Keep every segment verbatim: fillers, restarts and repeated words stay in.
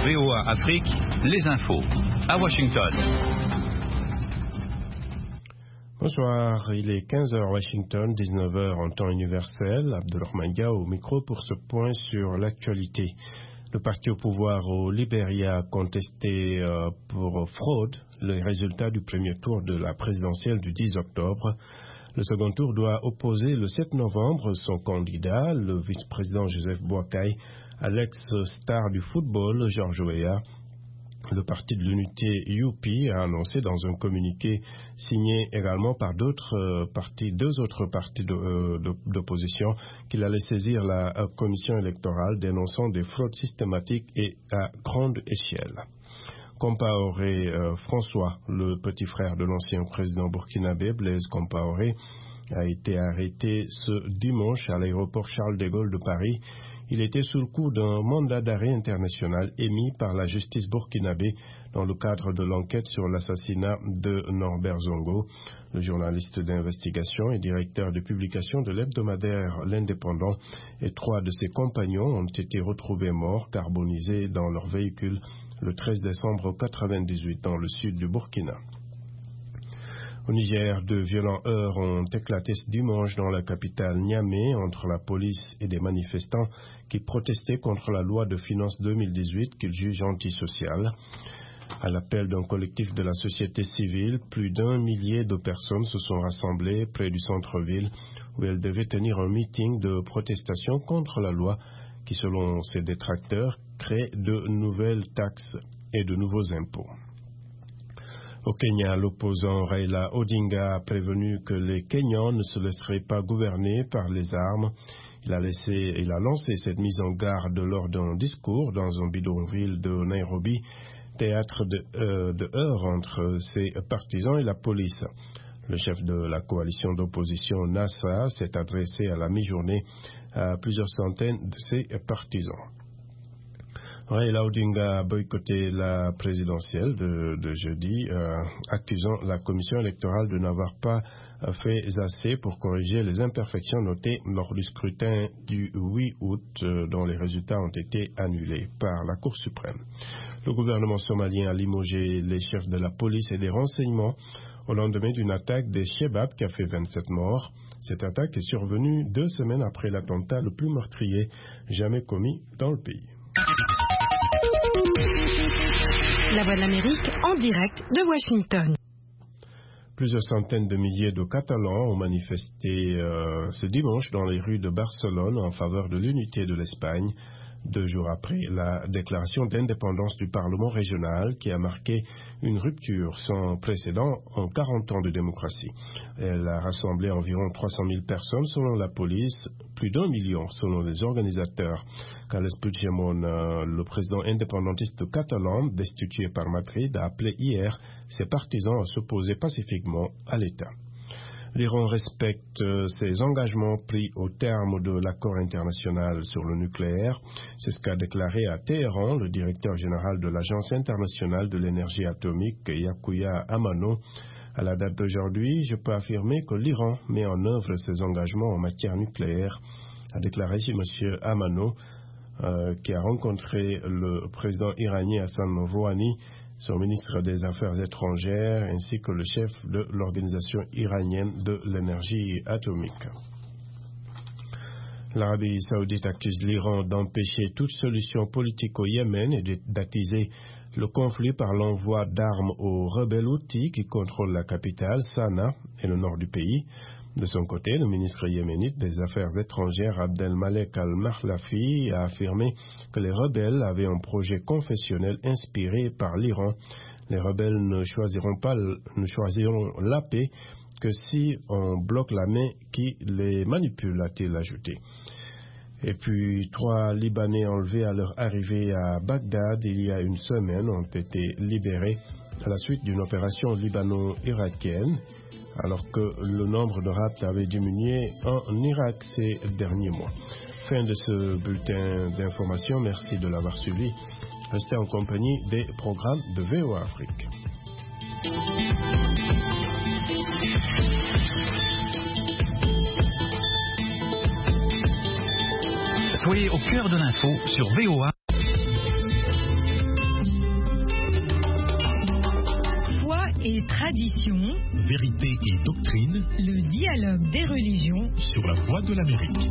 V O A Afrique, les infos. À Washington. Bonsoir, il est quinze heures Washington, dix-neuf heures en temps universel. Abdelrahman Dia au micro pour ce point sur l'actualité. Le parti au pouvoir au Libéria a contesté euh, pour fraude les résultats du premier tour de la présidentielle du dix octobre. Le second tour doit opposer le sept novembre son candidat, le vice-président Joseph Boakai, à l'ex-star du football George Weah. Le parti de l'unité U P a annoncé dans un communiqué signé également par d'autres euh, partis, deux autres partis de, euh, de, d'opposition, qu'il allait saisir la euh, commission électorale dénonçant des fraudes systématiques et à grande échelle. Compaoré euh, François, le petit frère de l'ancien président burkinabé Blaise Compaoré, a été arrêté ce dimanche à l'aéroport Charles de Gaulle de Paris. Il était sous le coup d'un mandat d'arrêt international émis par la justice burkinabé dans le cadre de l'enquête sur l'assassinat de Norbert Zongo. Le journaliste d'investigation et directeur de publication de l'hebdomadaire L'Indépendant et trois de ses compagnons ont été retrouvés morts, carbonisés dans leur véhicule le treize décembre quatre-vingt-dix-huit dans le sud du Burkina. Au Niger, de violents heurts ont éclaté ce dimanche dans la capitale Niamey entre la police et des manifestants qui protestaient contre la loi de finances deux mille dix-huit qu'ils jugent antisociale. À l'appel d'un collectif de la société civile, plus d'un millier de personnes se sont rassemblées près du centre-ville où elles devaient tenir un meeting de protestation contre la loi qui, selon ses détracteurs, crée de nouvelles taxes et de nouveaux impôts. Au Kenya, l'opposant Raila Odinga a prévenu que les Kenyans ne se laisseraient pas gouverner par les armes. Il a, laissé, il a lancé cette mise en garde lors d'un discours dans un bidonville de Nairobi, théâtre de, euh, de heurts entre ses partisans et la police. Le chef de la coalition d'opposition NASA s'est adressé à la mi-journée à plusieurs centaines de ses partisans. Raila Odinga a boycotté la présidentielle de, de jeudi, euh, accusant la commission électorale de n'avoir pas fait assez pour corriger les imperfections notées lors du scrutin du huit août, euh, dont les résultats ont été annulés par la Cour suprême. Le gouvernement somalien a limogé les chefs de la police et des renseignements au lendemain d'une attaque des Shebab qui a fait vingt-sept morts. Cette attaque est survenue deux semaines après l'attentat le plus meurtrier jamais commis dans le pays. La Voix de l'Amérique en direct de Washington. Plusieurs centaines de milliers de Catalans ont manifesté euh, ce dimanche dans les rues de Barcelone en faveur de l'unité de l'Espagne, deux jours après la déclaration d'indépendance du Parlement régional qui a marqué une rupture sans précédent en quarante ans de démocratie. Elle a rassemblé environ trois cent mille personnes selon la police, plus d'un million selon les organisateurs. Carles Puigdemont, euh, le président indépendantiste catalan, destitué par Madrid, a appelé hier ses partisans à s'opposer pacifiquement à l'État. L'Iran respecte ses engagements pris au terme de l'accord international sur le nucléaire. C'est ce qu'a déclaré à Téhéran le directeur général de l'Agence internationale de l'énergie atomique, Yakuya Amano. À la date d'aujourd'hui, je peux affirmer que l'Iran met en œuvre ses engagements en matière nucléaire, a déclaré M. Amano, euh, qui a rencontré le président iranien Hassan Rouhani, son ministre des Affaires étrangères, ainsi que le chef de l'Organisation iranienne de l'énergie atomique. L'Arabie saoudite accuse l'Iran d'empêcher toute solution politique au Yémen et d'attiser le conflit par l'envoi d'armes aux rebelles houthis qui contrôlent la capitale, Sanaa, et le nord du pays. De son côté, le ministre yéménite des Affaires étrangères Abdelmalek al-Mahlafi a affirmé que les rebelles avaient un projet confessionnel inspiré par l'Iran. Les rebelles ne choisiront pas, ne choisiront la paix que si on bloque la main qui les manipule, a-t-il ajouté. Et puis, trois Libanais enlevés à leur arrivée à Bagdad il y a une semaine ont été libérés à la suite d'une opération libano-irakienne, alors que le nombre de rapts avait diminué en Irak ces derniers mois. Fin de ce bulletin d'information. Merci de l'avoir suivi. Restez en compagnie des programmes de V O A Afrique. Soyez au cœur de l'info sur V O A. et tradition, vérité et doctrine, le dialogue des religions sur la Voix de l'Amérique.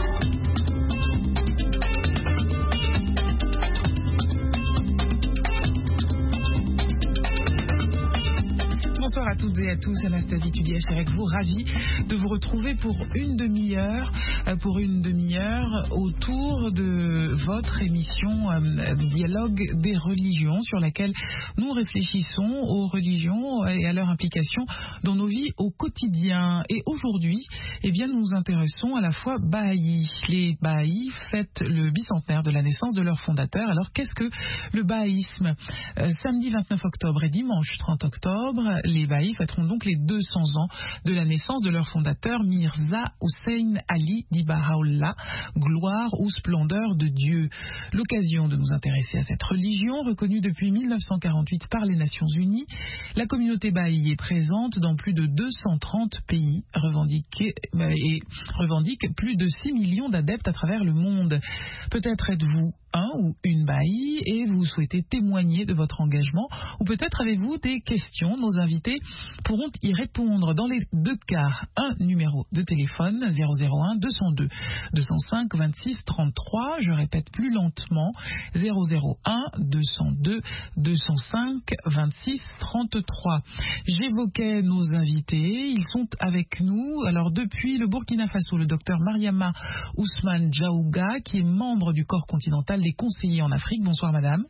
Bonsoir à toutes et à tous, Anastasie Tudièche avec vous, ravie de vous retrouver pour une demi-heure, pour une demi-heure autour de votre émission euh, Dialogue des religions, sur laquelle nous réfléchissons aux religions et à leur implication dans nos vies au quotidien. Et aujourd'hui, eh bien, nous nous intéressons à la foi Baha'i. Les Baha'i fêtent le bicentenaire de la naissance de leur fondateur. Alors, qu'est-ce que le bahaïsme ? euh, Samedi vingt-neuf octobre et dimanche trente octobre, les Baha'i fêteront donc les deux cents ans de la naissance de leur fondateur Mirza Hussein Ali di Baha'u'llah, gloire ou splendeur de Dieu. L'occasion de nous intéresser à cette religion reconnue depuis mille neuf cent quarante-huit par les Nations Unies. La communauté Baha'i est présente dans plus de deux cent trente pays et revendique plus de six millions d'adeptes à travers le monde. Peut-être êtes-vous un ou une Baha'i et vous souhaitez témoigner de votre engagement, ou peut-être avez-vous des questions. Nos invités pourront y répondre. Dans les deux cas, un numéro de téléphone zéro zéro un deux cent deux deux cent cinq vingt-six trente-trois. Je répète plus lentement, zéro zéro un deux cent deux deux cent cinq vingt-six trente-trois. J'évoquais nos invités, ils sont avec nous. Alors depuis le Burkina Faso, le docteur Mariama Ousmane Djaouga, qui est membre du corps continental des conseillers en Afrique. Bonsoir madame.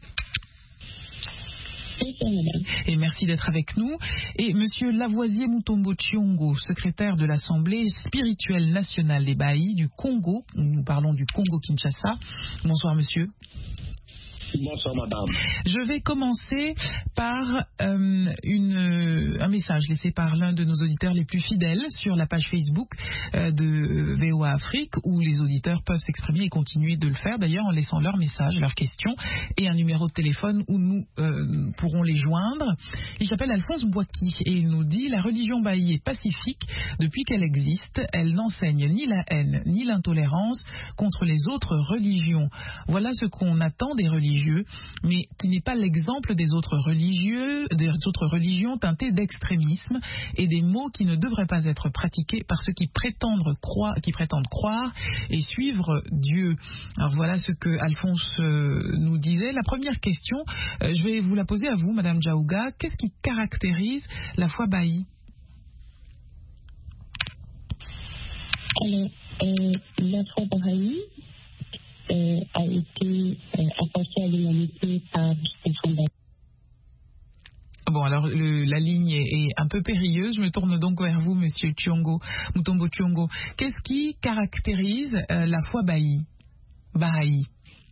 Et merci d'être avec nous. Et monsieur Lavoisier Mutombo Tchiongo, secrétaire de l'Assemblée spirituelle nationale des Baha'i du Congo. Nous parlons du Congo-Kinshasa. Bonsoir monsieur. Bonsoir madame. Je vais commencer par euh, une, un message laissé par l'un de nos auditeurs les plus fidèles sur la page Facebook euh, de V O A Afrique, où les auditeurs peuvent s'exprimer et continuer de le faire d'ailleurs en laissant leurs messages, leurs questions et un numéro de téléphone où nous euh, pourrons les joindre. Il s'appelle Alphonse Boaki et il nous dit: la religion Baha'i est pacifique depuis qu'elle existe. Elle n'enseigne ni la haine ni l'intolérance contre les autres religions. Voilà ce qu'on attend des religions, mais qui n'est pas l'exemple des autres religieux, des autres religions teintées d'extrémisme et des mots qui ne devraient pas être pratiqués par ceux qui prétendent croire, qui prétendent croire et suivre Dieu. Alors voilà ce que Alphonse euh, nous disait. La première question, euh, je vais vous la poser à vous, Madame Djaouga. Qu'est-ce qui caractérise la foi Baha'i ? Alors, euh, la foi Baha'i Euh, a été euh, apporté à l'humanité par les fondateurs. Bon, alors le, la ligne est, est un peu périlleuse. Je me tourne donc vers vous, monsieur Tchiongo, Mutombo Tchiongo. Qu'est-ce qui caractérise euh, la foi Baha'i Baha'i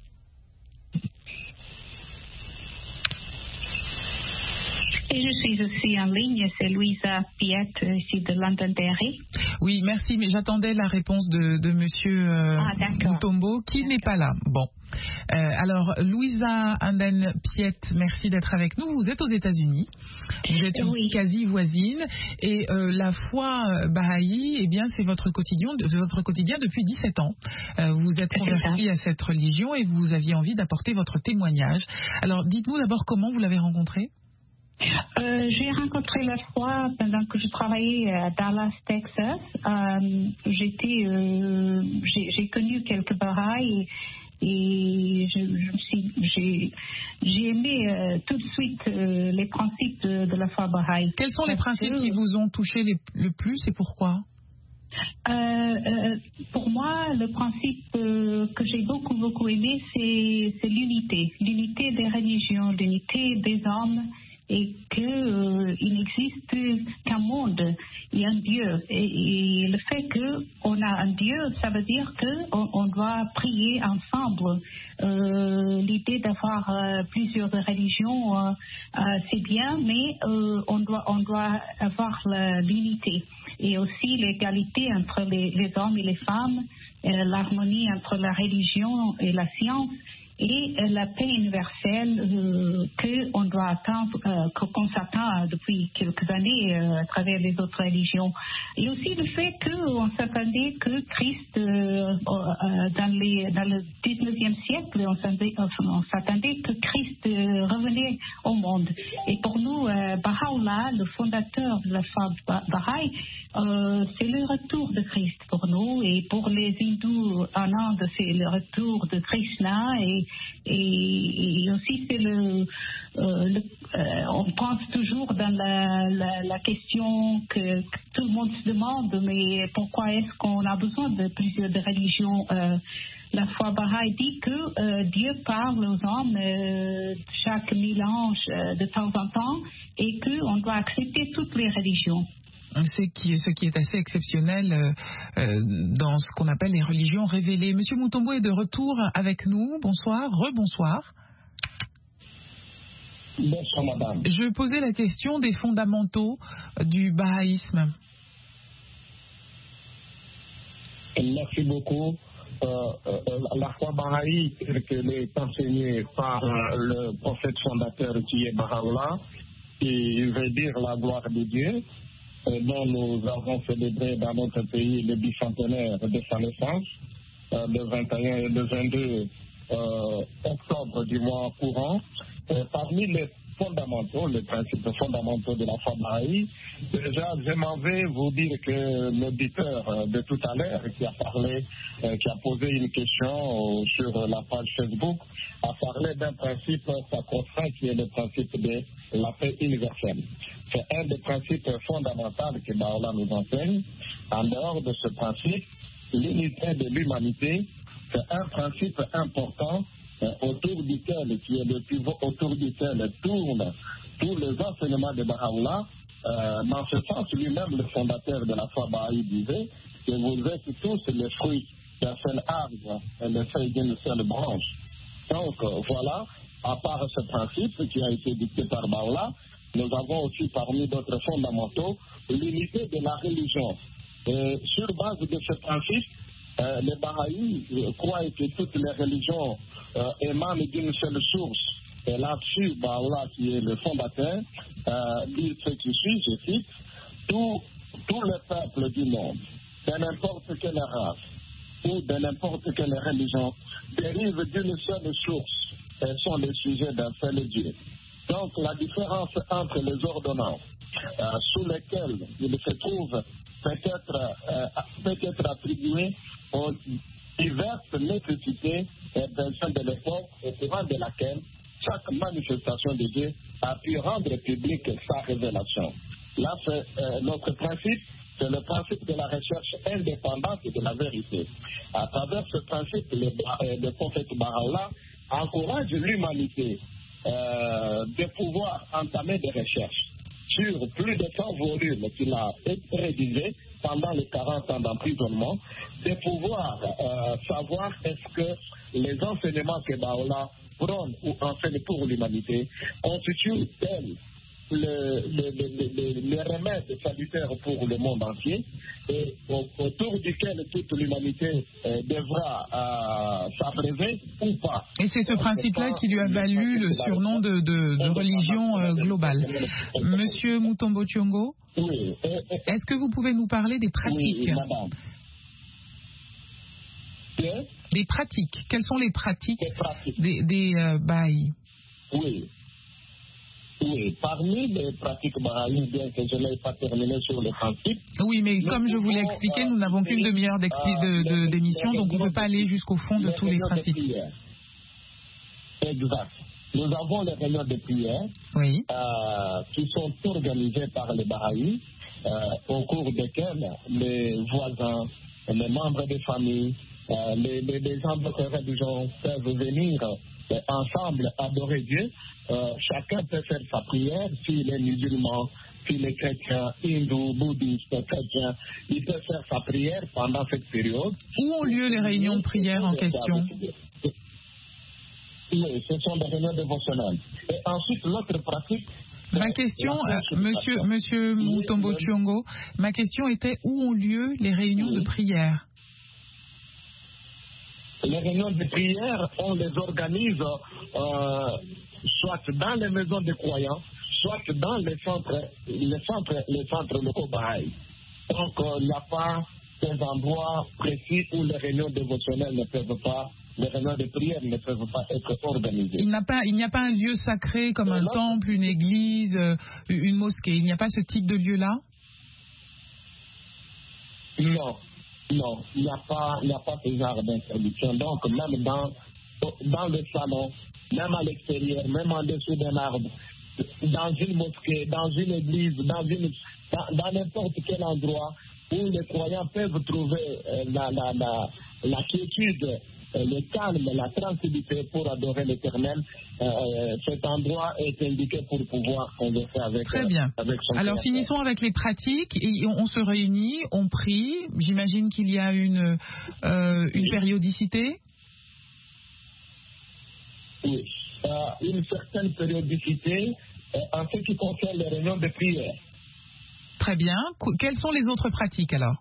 Et je suis aussi en ligne, c'est Louisa Piette, ici de Londonderry. Oui, merci, mais j'attendais la réponse de, de monsieur euh, ah, Mutombo, qui n'est pas là. Bon. Euh, alors, Louisa Anden Piette, merci d'être avec nous. Vous êtes aux États-Unis, vous êtes une oui. quasi voisine, et euh, la foi Baha'i, eh bien, c'est votre quotidien, votre quotidien depuis dix-sept ans. Euh, vous êtes converti à cette religion et vous aviez envie d'apporter votre témoignage. Alors, dites-nous d'abord comment vous l'avez rencontré. Euh, j'ai rencontré la foi pendant que je travaillais à Dallas, Texas. Euh, j'étais, euh, j'ai, j'ai connu quelques Baha'i et, et je, je suis, j'ai, j'ai aimé euh, tout de suite euh, les principes de, de la foi Baha'i. Quels sont les principes que, qui vous ont touché les, le plus et pourquoi ? Euh, euh, pour moi, le principe euh, que j'ai beaucoup beaucoup aimé, c'est, c'est l'unité, l'unité des religions, l'unité des hommes. Et qu'il euh, n'existe qu'un monde et un Dieu. Et, et le fait qu'on a un Dieu, ça veut dire qu'on on doit prier ensemble. Euh, l'idée d'avoir euh, plusieurs religions, euh, euh, c'est bien, mais euh, on, doit, on doit avoir la, l'unité. Et aussi l'égalité entre les, les hommes et les femmes, euh, l'harmonie entre la religion et la science. et euh, la paix universelle euh, qu'on doit attendre, euh, qu'on s'attend depuis quelques années euh, à travers les autres religions. Et aussi le fait qu'on s'attendait que Christ, euh, euh, dans, les, dans le dix-neuvième siècle, on s'attendait, on s'attendait que Christ euh, revenait au monde. Et pour nous, euh, Baha'u'llah, le fondateur de la foi Baha'i, euh, c'est le retour de Christ pour nous. Et pour les hindous en Inde, c'est le retour de Krishna. Et, et, et aussi, c'est le, euh, le euh, on pense toujours dans la, la, la question que, que tout le monde se demande, mais pourquoi est-ce qu'on a besoin de plusieurs de religions? euh, La foi Baha'i dit que euh, Dieu parle aux hommes euh, chaque mille ans euh, de temps en temps et qu'on doit accepter toutes les religions. C'est qui, ce qui est assez exceptionnel euh, euh, dans ce qu'on appelle les religions révélées. Monsieur Mutombo est de retour avec nous. Bonsoir, rebonsoir. Bonsoir, madame. Je posais la question des fondamentaux du bahaïsme. Merci beaucoup. Euh, euh, la foi Baha'i, telle qu'elle est enseignée par euh, le prophète fondateur qui est Baha'u'llah, qui veut dire la gloire de Dieu, euh, dont nous avons célébré dans notre pays le bicentenaire de sa naissance, euh, le vingt et un et le vingt-deux euh, octobre du mois courant. Euh, parmi les fondamentaux, les principes fondamentaux de la foi Baha'i, déjà, je m'en vais vous dire que l'auditeur de tout à l'heure qui a parlé, euh, qui a posé une question sur la page Facebook, a parlé d'un principe sacro-saint qui est le principe de la paix universelle. C'est un des principes fondamentaux que Baha'u'llah nous enseigne. En dehors de ce principe, l'unité de l'humanité, c'est un principe important euh, autour duquel, qui est le pivot autour duquel tournent tous les enseignements de Baha'u'llah. Euh, dans ce sens, lui-même, le fondateur de la foi Baha'i disait que vous êtes tous les fruits d'un seul arbre et les feuilles d'une seule branche. Donc, euh, voilà, à part ce principe qui a été dicté par Baha'u'llah, nous avons aussi parmi d'autres fondamentaux l'unité de la religion. Et sur base de ce principe, euh, les Bahaïs euh, croient que toutes les religions euh, émanent d'une seule source. Et là-dessus, Baha'u'llah, qui est le fondateur, euh, dit ce qui suit, je cite, tous tout les peuples du monde, de n'importe quelle race ou de n'importe quelle religion, dérivent d'une seule source et sont les sujets d'un seul Dieu. Donc, la différence entre les ordonnances euh, sous lesquelles il se trouve peut-être euh, peut-être attribuées aux diverses nécessités et besoins de l'époque au courant de laquelle chaque manifestation de Dieu a pu rendre publique sa révélation. Là, c'est euh, notre principe, c'est le principe de la recherche indépendante de la vérité. À travers ce principe, le, euh, le prophète Baha'u'llah encourage l'humanité euh, de pouvoir entamer des recherches sur plus de cent volumes qu'il a rédigés pendant les quarante ans d'emprisonnement, de pouvoir euh, savoir est-ce que les enseignements que Baha'u'llah prône ou enseigne pour l'humanité constituent-elles le, le, le, le, le remède salutaire pour le monde entier et au, autour duquel toute l'humanité euh, devra euh, s'abreuver ou pas. Et c'est ce principe-là qui lui a valu le surnom de, de, de religion euh, globale. Monsieur Mutombo Thiongo, oui. Est-ce que vous pouvez nous parler des pratiques? Oui, madame. Bien. Des pratiques. Quelles sont les pratiques, des, pratiques. des, des euh, Bahaïs? Oui. Oui, parmi les pratiques Bahaïs, bien que je n'ai pas terminé sur le principe. Oui, mais comme je vous l'ai expliqué, nous n'avons qu'une demi-heure d'émission, donc on ne peut pas aller jusqu'au fond de tous les principes. Exact. Nous avons les réunions de prière oui. euh, qui sont organisées par les Bahaïs, euh, au cours desquelles les voisins, les membres des familles, euh, les, les, les gens d'autres religions peuvent venir euh, ensemble adorer Dieu. Euh, chacun peut faire sa prière, s'il est musulman, s'il est chrétien, hindou, bouddhiste, chrétien, il peut faire sa prière pendant cette période. Où ont lieu les réunions de prière en question? Oui, ce sont des réunions dévotionnelles. Et ensuite, l'autre pratique... Ma question, euh, monsieur, monsieur Mutombo Thiongo, ma question était où ont lieu les réunions oui. de prière? les réunions de prière, on les organise euh, soit dans les maisons de croyants, soit dans les centres, les centres, les centres locaux Baha'i. Donc, il euh, n'y a pas des endroits précis où les réunions dévotionnelles ne peuvent pas, les réunions de prière ne peuvent pas être organisées. Il n'y a pas, il n'y a pas un lieu sacré comme un temple, une église, une mosquée. Il n'y a pas ce type de lieu-là? Non, non, il n'y a pas, il n'y a pas ce genre d'interdiction. Donc, même dans, dans le salon, même à l'extérieur, même en dessous d'un arbre, dans une mosquée, dans une église, dans une, dans, dans n'importe quel endroit où les croyants peuvent trouver euh, la, la, la, la quiétude, euh, le calme, la tranquillité pour adorer l'Éternel, euh, cet endroit est indiqué pour pouvoir converser avec, Très bien. Euh, avec son Alors, créateur. finissons avec les pratiques. Et on, on se réunit, on prie. J'imagine qu'il y a une, euh, une périodicité. Oui. Euh, une certaine périodicité euh, en ce qui concerne les réunions de prière. Très bien. Qu- Quelles sont les autres pratiques alors?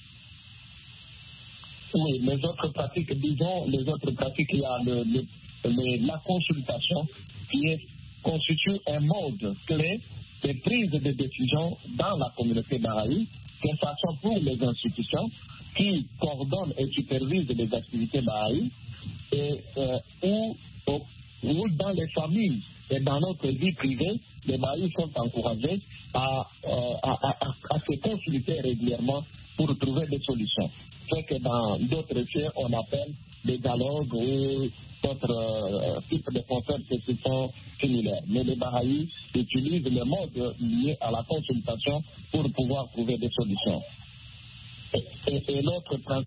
Oui, les autres pratiques, disons, les autres pratiques, il y a le, le, le, la consultation qui est, constitue un mode clé de prise de décision dans la communauté Baha'i, que ce soit pour les institutions qui coordonnent et supervisent les activités Baha'i, et euh, où, où dans les familles et dans notre vie privée, les Baha'is sont encouragés à, à, à, à, à se consulter régulièrement pour trouver des solutions. C'est que dans d'autres faits, on appelle des dialogues ou d'autres euh, types de concepts qui sont similaires. Mais les Baha'is utilisent le mode lié à la consultation pour pouvoir trouver des solutions. Et, et, et l'autre principe.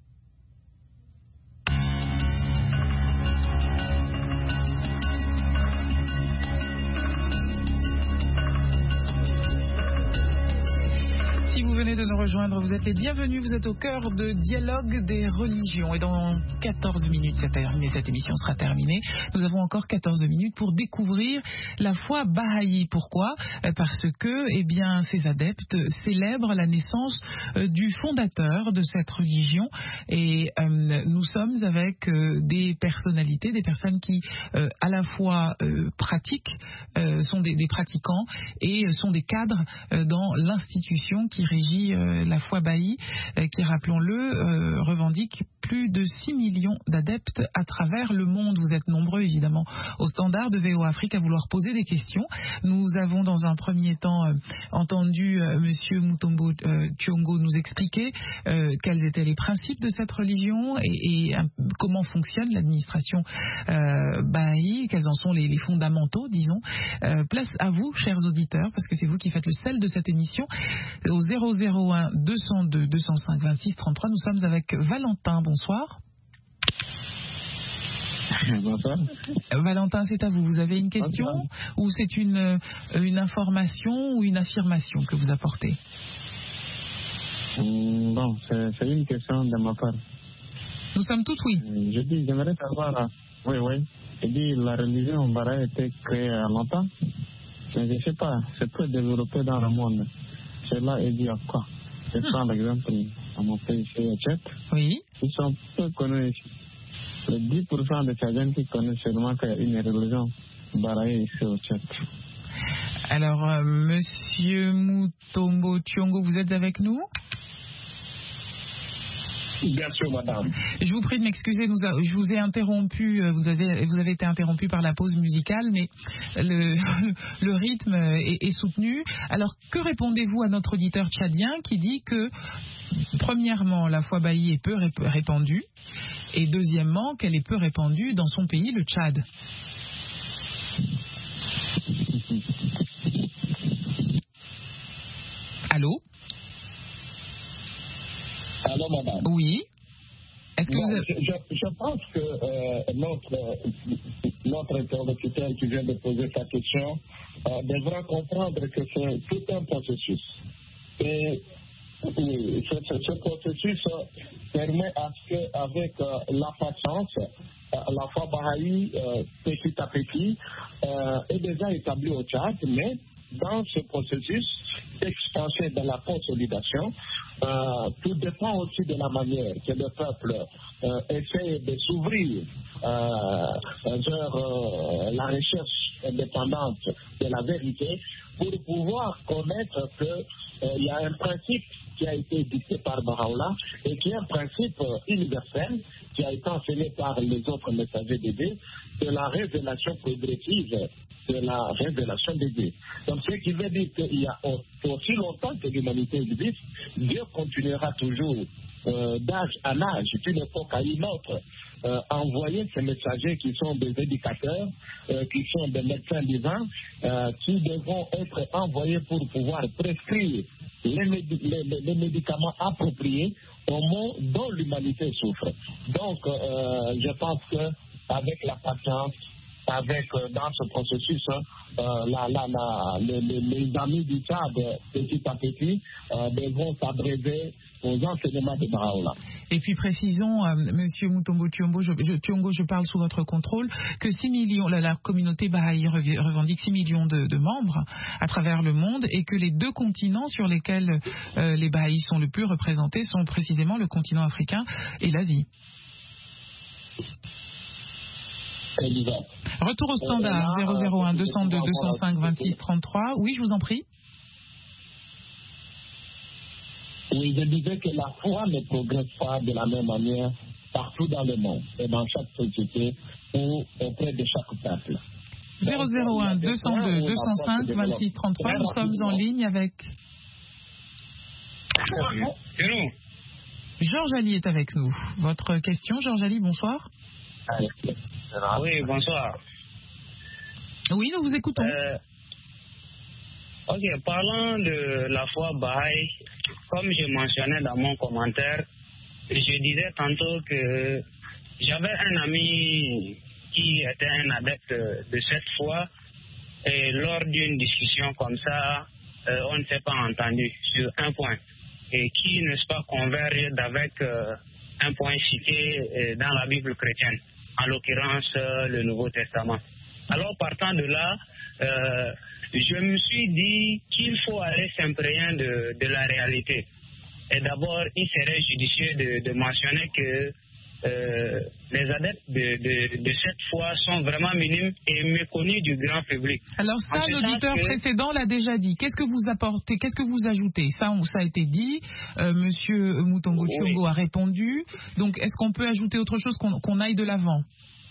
Si vous venez de nous rejoindre, vous êtes les bienvenus. Vous êtes au cœur de Dialogue des religions. Et dans quatorze minutes, c'est terminé, cette émission sera terminée. Nous avons encore quatorze minutes pour découvrir la foi Baha'i. Pourquoi? Parce que, eh bien, ces adeptes célèbrent la naissance euh, du fondateur de cette religion. Et euh, nous sommes avec euh, des personnalités, des personnes qui, euh, à la fois euh, pratiquent, euh, sont des, des pratiquants et euh, sont des cadres euh, dans l'institution qui régit euh, la foi Baha'i, euh, qui, rappelons-le, euh, revendique plus de six millions d'adeptes à travers le monde. Vous êtes nombreux, évidemment, au standard de V O Afrique à vouloir poser des questions. Nous avons, dans un premier temps, euh, entendu euh, M. Mutombo euh, Thiongo nous expliquer euh, quels étaient les principes de cette religion et, et euh, comment fonctionne l'administration euh, Baha'i, quels en sont les, les fondamentaux, disons. Euh, place à vous, chers auditeurs, parce que c'est vous qui faites le sel de cette émission. Au zéro zéro un deux cent deux deux cent cinq vingt-six trente-trois, nous sommes avec Valentin. Bonsoir. Bonsoir. Euh, Valentin, c'est à vous. Vous avez une question ou c'est une, euh, une information ou une affirmation que vous apportez? Hum, Bon, c'est c'est une question de ma part. Nous sommes tous oui. Hum, Je dis, j'aimerais savoir, euh, oui, oui, je dis, la religion Baha'i a été créée il y a longtemps, mais je ne sais pas, c'est peu développé dans le monde. Cela est dû à quoi? Je prends l'exemple à mon pays, c'est le Tchad. Oui. Ils sont peu connus ici. Les dix pour cent des Tchadiens qui connaissent seulement qu'il y a une religion Baha'i ici au Tchad. Alors, euh, Monsieur Mutombo Thiongo, vous êtes avec nous? Bien sûr, madame. Je vous prie de m'excuser, nous a- je vous ai interrompu, euh, vous avez, vous avez été interrompu par la pause musicale, mais le, le rythme est, est soutenu. Alors, que répondez-vous à notre auditeur tchadien qui dit que, premièrement, la foi Baha'i est peu rép- répandue, et deuxièmement, qu'elle est peu répandue dans son pays, le Tchad? Allô? Allô, madame. Oui. Est-ce que Bon, vous avez... je, je, je pense que euh, notre, notre interlocuteur qui vient de poser sa question euh, devra comprendre que c'est tout un processus. Et oui, ce, ce, ce processus euh, permet à ce qu'avec euh, la patience, euh, la foi Baha'i, euh, petit à petit, euh, est déjà établie au Tchad, mais dans ce processus d'expansion de la consolidation, euh, tout dépend aussi de la manière que le peuple euh, essaie de s'ouvrir euh, vers euh, la recherche indépendante de la vérité pour pouvoir connaître qu'il euh, y a un principe qui a été dicté par Baha'u'llah et qui est un principe euh, universel qui a été enseigné par les autres messagers de Dieu, de la révélation progressive de la révélation de Dieu. Donc, ce qui veut dire qu'il y a aussi longtemps que l'humanité existe, Dieu continuera toujours euh, d'âge en âge, d'une époque à une autre, euh, à envoyer ces messagers qui sont des éducateurs, euh, qui sont des médecins divins, euh, qui devront être envoyés pour pouvoir prescrire les, médi les, les, les médicaments appropriés au monde dont l'humanité souffre. Donc, euh, je pense qu'avec la patience, avec euh, dans ce processus, euh, la, la, la, les, les, les amis du Tchad, petit à petit, euh, devront s'abréver aux enseignements de Baha'u'llah. Et puis précisons, euh, Monsieur Mutombo Thiongbo, je, je, Thiongbo, je parle sous votre contrôle, que six millions, la, la communauté Baha'i revendique six millions de, de membres à travers le monde et que les deux continents sur lesquels euh, les Baha'is sont le plus représentés sont précisément le continent africain et l'Asie. Retour au standard zéro zéro un deux cent deux deux cent cinq vingt-six trente-trois. Oui, je vous en prie. Oui, je disais que la foi ne progresse pas de la même manière partout dans le monde et dans chaque société ou auprès de chaque peuple. zéro zéro un deux cent deux deux cent cinq vingt-six trente-trois. Nous sommes en ligne avec Georges Ali est avec nous. Votre question, Georges Ali, bonsoir. Oui, bonsoir. Oui, nous vous écoutons. Euh, ok, parlant de la foi Baha'i, comme je mentionnais dans mon commentaire, je disais tantôt que j'avais un ami qui était un adepte de cette foi et lors d'une discussion comme ça, euh, on ne s'est pas entendu sur un point et qui, n'est-ce pas, converge avec euh, un point cité euh, dans la Bible chrétienne, en l'occurrence euh, le Nouveau Testament. Alors partant de là, euh, je me suis dit qu'il faut aller s'imprégner de, de la réalité. Et d'abord, il serait judicieux de, de mentionner que euh, les adeptes de, de, de cette foi sont vraiment minimes et méconnus du grand public. Alors ça, l'auditeur que... précédent l'a déjà dit. Qu'est-ce que vous apportez, qu'est-ce que vous ajoutez? Ça, on, ça a été dit. Euh, Monsieur Mutombo Thiongbo oui. a répondu. Donc, est-ce qu'on peut ajouter autre chose, qu'on qu'on aille de l'avant?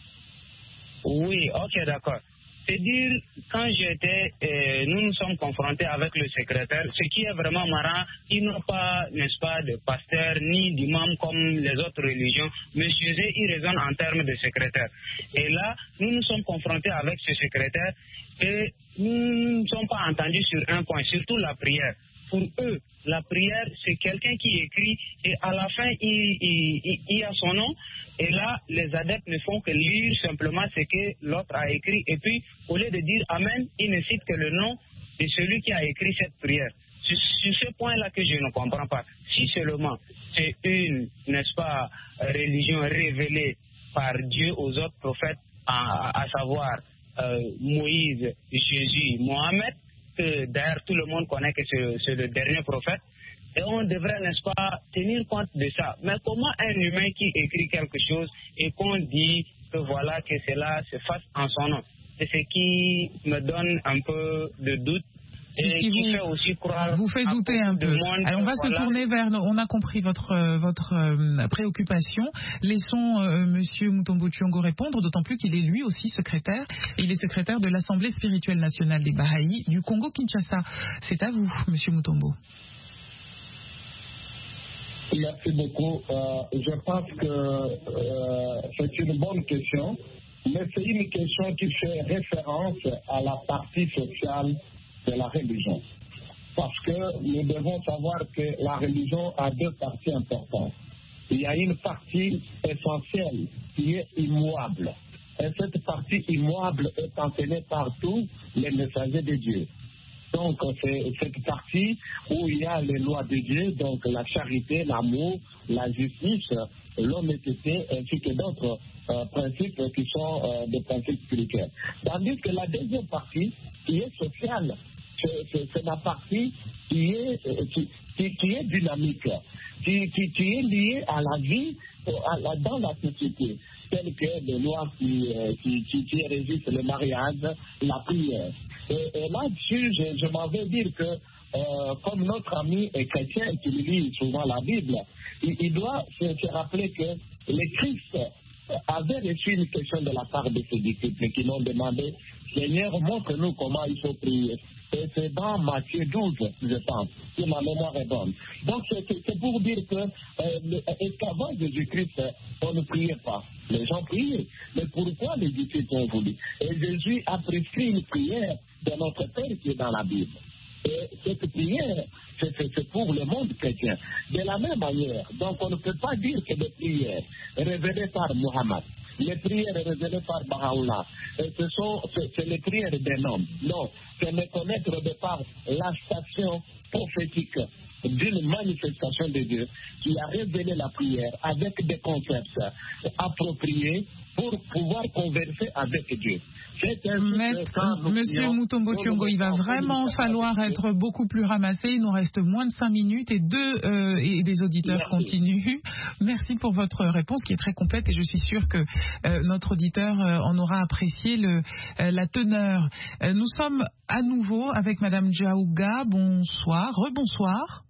Oui, ok, d'accord. C'est dire, quand j'étais, euh, nous nous sommes confrontés avec le secrétaire, ce qui est vraiment marrant, ils n'ont pas, n'est-ce pas, de pasteur ni d'imam comme les autres religions. Monsieur Zé, il raisonne en termes de secrétaire. Et là, nous nous sommes confrontés avec ce secrétaire et nous ne nous sommes pas entendus sur un point, surtout la prière. Pour eux, la prière, c'est quelqu'un qui écrit et à la fin, il, il, il, il a son nom. Et là, les adeptes ne font que lire simplement ce que l'autre a écrit. Et puis, au lieu de dire Amen, ils ne citent que le nom de celui qui a écrit cette prière. C'est sur ce point-là que je ne comprends pas. Si seulement c'est une, n'est-ce pas, religion révélée par Dieu aux autres prophètes, à, à savoir euh, Moïse, Jésus, Mohamed, que d'ailleurs tout le monde connaît que c'est le dernier prophète, et on devrait, n'est-ce pas, tenir compte de ça. Mais comment un humain qui écrit quelque chose et qu'on dit que voilà, que cela se fasse en son nom? C'est ce qui me donne un peu de doute. Et qui, qui vous, fait aussi croire vous fait douter un peu. Alors on va voilà. se tourner vers, on a compris votre, votre euh, préoccupation. Laissons euh, Monsieur Mutombo Thiongbo répondre, d'autant plus qu'il est lui aussi secrétaire. Il est secrétaire de l'Assemblée spirituelle nationale des Bahaïs du Congo-Kinshasa. C'est à vous, Monsieur Mutombo. Merci beaucoup. Euh, je pense que euh, c'est une bonne question, mais c'est une question qui fait référence à la partie sociale de la religion. Parce que nous devons savoir que la religion a deux parties importantes. Il y a une partie essentielle qui est immuable. Et cette partie immuable est enseignée par tous les messagers de Dieu. Donc, c'est cette partie où il y a les lois de Dieu, donc la charité, l'amour, la justice, l'honnêteté, ainsi que d'autres euh, principes qui sont euh, des principes spirituels. Tandis que la deuxième partie, qui est sociale, c'est ma partie qui est, qui, qui, qui est dynamique, qui, qui, qui est liée à la vie à la, dans la société, telles que les lois qui, qui, qui, qui régissent le mariage, la prière. Et, et là-dessus, je, je m'en vais dire que, euh, comme notre ami est chrétien qui lit souvent la Bible, il, il doit se, se rappeler que les Christ avait reçu une question de la part de ses disciples qui m'ont demandé, Seigneur, montre-nous comment il faut prier. Et c'est dans Matthieu douze, je pense, si ma mémoire est bonne. Donc c'est pour dire que euh, qu'avant Jésus-Christ, on ne priait pas. Les gens priaient. Mais pourquoi les disciples ont voulu? Et Jésus a prescrit une prière de notre Père qui est dans la Bible. Et cette prière, c'est pour le monde chrétien. De la même manière, donc on ne peut pas dire que les prières révélées par Muhammad, les prières révélées par Baha'u'llah, ce sont c'est les prières d'un homme. Non, c'est méconnaître au départ la station prophétique d'une manifestation de Dieu qui a révélé la prière avec des concepts appropriés pour pouvoir converser avec Dieu. Maître, Monsieur Mutombo Thiongo, il va vraiment falloir être beaucoup plus ramassé. Il nous reste moins de cinq minutes et deux euh, et des auditeurs Merci. continuent. Merci pour votre réponse qui est très complète et je suis sûre que euh, notre auditeur euh, en aura apprécié le, euh, la teneur. Euh, nous sommes à nouveau avec Madame Djaouga. Bonsoir, rebonsoir.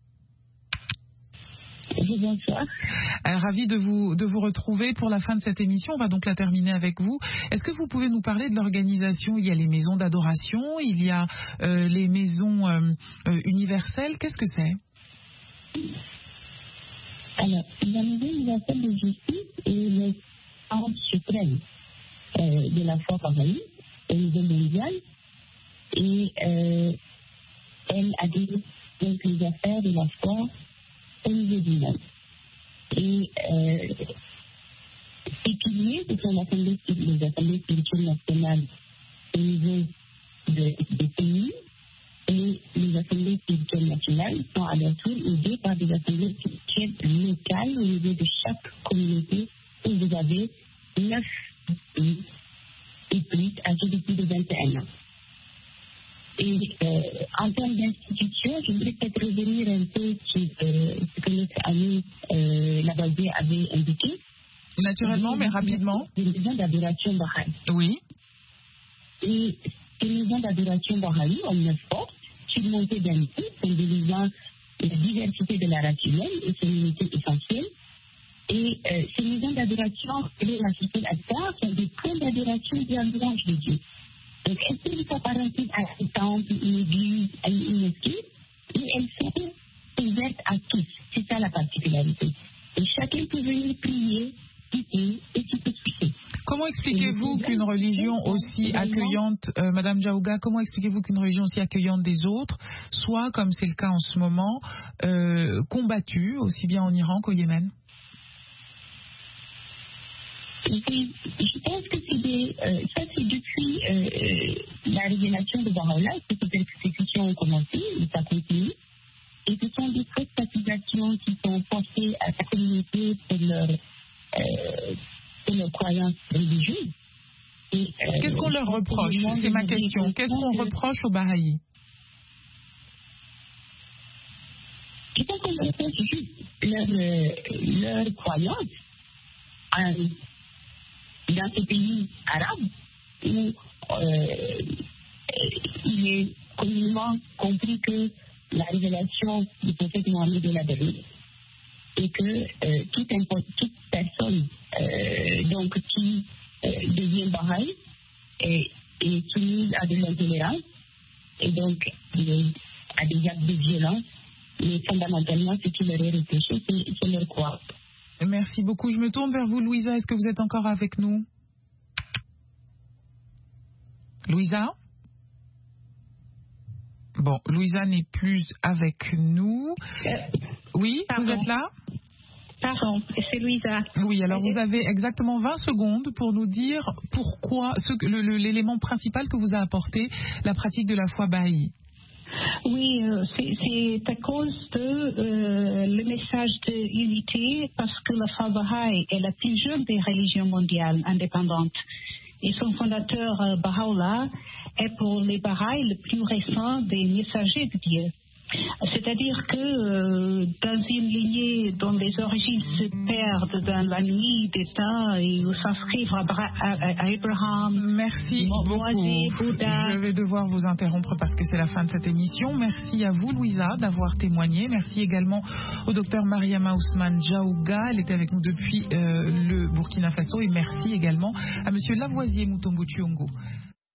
Bonsoir. Euh, ravi de vous, de vous retrouver pour la fin de cette émission. On va donc la terminer avec vous. Est-ce que vous pouvez nous parler de l'organisation? Il y a les maisons d'adoration, il y a euh, les maisons euh, euh, universelles. Qu'est-ce que c'est? Alors, la maison universelle de justice est le centre suprême euh, de la foi bahaï au niveau mondial et euh, elle a dit donc les affaires de la foi au niveau du monde. Et euh, ces piliers, ce sont l'assemblée, les assemblées spirituelles nationales au niveau de, des pays et les assemblées spirituelles nationales sont à leur tour aidées par des assemblées spirituelles locales au niveau de chaque communauté où vous avez neuf pays et plus âgés de plus de vingt et un ans. Et euh, en termes d'institutions, je voudrais peut-être revenir un peu sur euh, ce que notre ami euh, Lavoisier avait indiqué. Naturellement, mais rapidement. Les maisons d'adoration Baha'i. Oui. Et ces maisons d'adoration Baha'i ont neuf portes, surmontées d'un peu, symbolisant la diversité de la race humaine et son unité essentielle. Et euh, ces maisons d'adoration, les racines Al-Aqsa, sont des points d'adoration et d'entourage de Dieu. Donc, elles peuvent s'apparenter à un temple, une église, à une mosquée, mais elles sont ouvertes à tous. C'est ça la particularité. Et chacun peut venir prier, prier et s'y toucher. Comment expliquez-vous qu'une religion aussi accueillante, euh, Madame Djaouga, comment expliquez-vous qu'une religion aussi accueillante des autres soit, comme c'est le cas en ce moment, euh, combattue, aussi bien en Iran qu'au Yémen? Oui, je pense que c'est des, euh, ça c'est depuis euh, la révélation de Baha'u'llah que ces persécutions ont commencé et ça continue. Et ce sont des fausses accusations qui sont portées à la communauté pour leur, euh, pour leur croyance religieuse. Euh, Qu'est-ce qu'on leur reproche? C'est ma question. Qu'est-ce qu'on reproche aux Bahaïs? Je pense qu'on leur reproche juste leur, euh, leur croyance. En, dans ces pays arabes où euh, il est communément compris que la révélation du prophète Mohammed est la dernière et que euh, toute, toute personne euh, donc, qui euh, devient Baha'i est, est soumise à de l'intolérance et donc à des actes de violence, mais fondamentalement ce qui leur est reproché, c'est leur croix. Merci beaucoup. Je me tourne vers vous, Louisa. Est-ce que vous êtes encore avec nous? Louisa? Bon, Louisa n'est plus avec nous. Oui, Pardon. Vous êtes là? Pardon, c'est Louisa. Oui, alors vous avez exactement vingt secondes pour nous dire pourquoi, ce, le, le, l'élément principal que vous a apporté la pratique de la foi Baha'i. Oui, euh, c'est à cause de euh, le message d'unité, parce que la foi Baha'i est la plus jeune des religions mondiales indépendantes. Et son fondateur, euh, Baha'u'llah, est pour les Baha'is le plus récent des messagers de Dieu. C'est-à-dire que euh, dans une lignée dont les origines se perdent dans la nuit des temps et où s'inscrivent à, à, à Abraham, merci Moïse, beaucoup. Bouddha. Je vais devoir vous interrompre parce que c'est la fin de cette émission. Merci à vous, Louisa, d'avoir témoigné. Merci également au docteur Mariama Ousmane Djaouga. Elle était avec nous depuis euh, le Burkina Faso. Et merci également à monsieur Lavoisier Mutombo Thiongo.